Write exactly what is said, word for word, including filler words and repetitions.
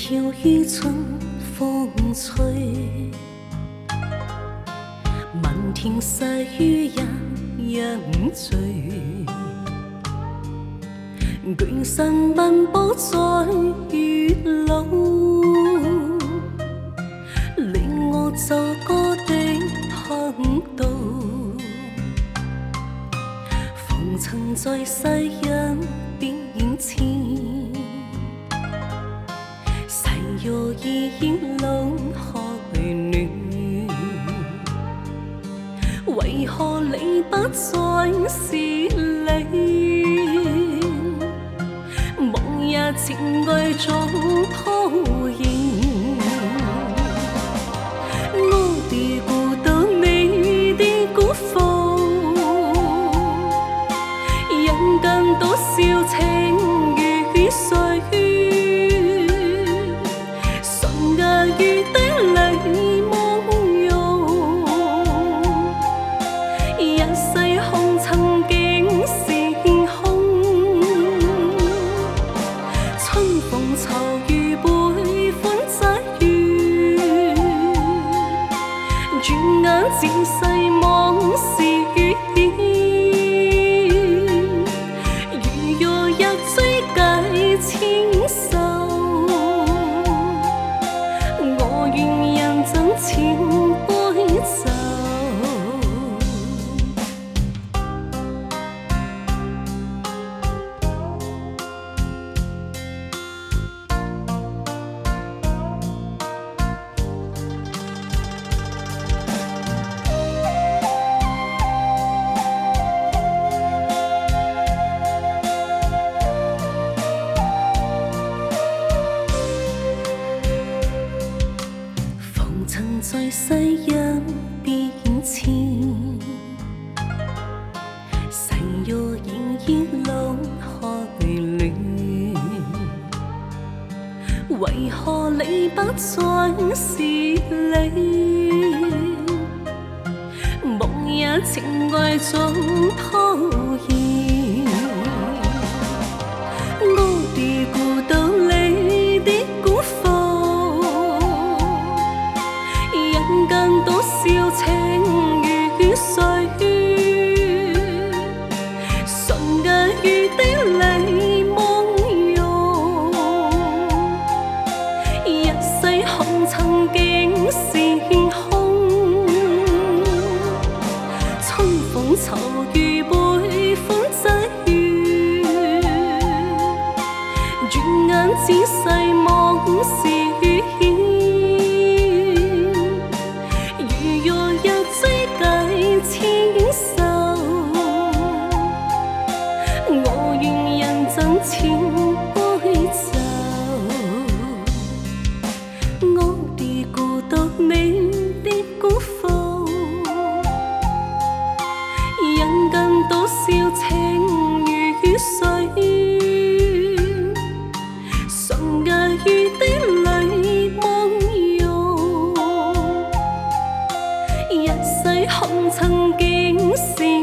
飘於春風吹，漫天細雨一樣醉。倦身漫步在月路，令我奏歌的航道。風塵在世人變遷，世若已冷海暖，為何你不再是你？夢也情愛中泡影，我的孤島，你的孤峰，人間多少情與歲月，純假與的你夢遊，一世空曾經是空。春風秋雨悲歡際遇，轉眼漸逝往事煙。如若一追計千愁，我願人贈千杯酒。曾在世人變遷，世若仍然冷海暖，為何你不再是你？夢也情愛中泡影，我的孤島，你的孤峰。人間多少情與歲月，純假與的你夢遊，一世空曾經是空。春風秋雨悲歡際遇，轉眼只逝往事煙。我願人贈千杯酒，我的孤島，你的孤峰，人間多少情與歲月，純假與的你夢遊，一世空曾經是